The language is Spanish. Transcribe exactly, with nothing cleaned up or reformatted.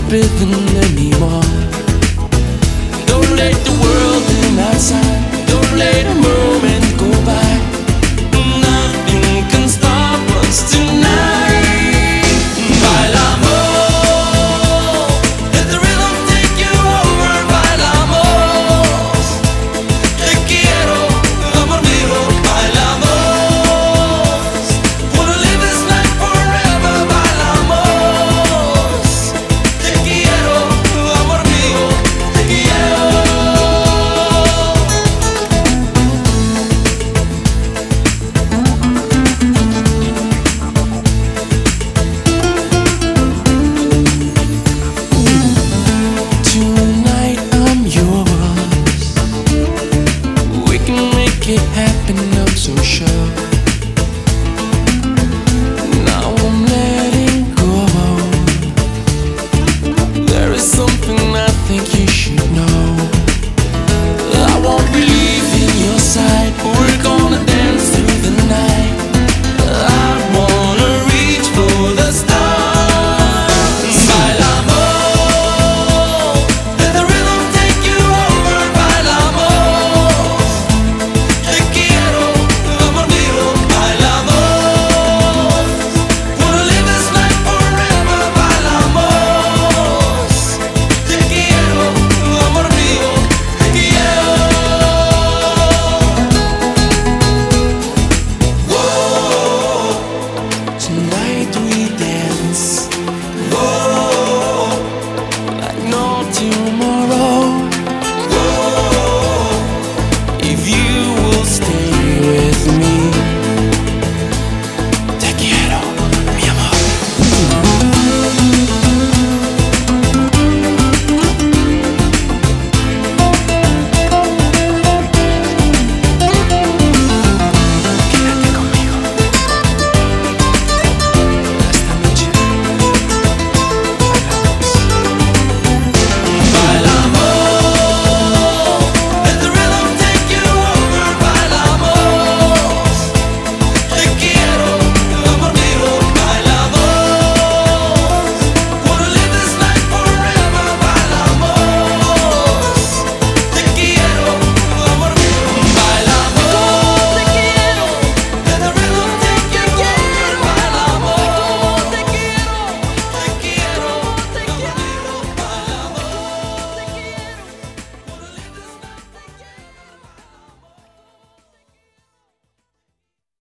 breathing anymore. Don't let the world in outside. Don't let a moment go by. Nothing can stop us tonight. Bailamos, let the rhythm take you over. Bailamos, te quiero, amor mío. Bailamos, wanna live this life forever. Bailamos, te quiero, amor mío, te quiero. Tonight I'm yours. We can make it happen, I'm so sure.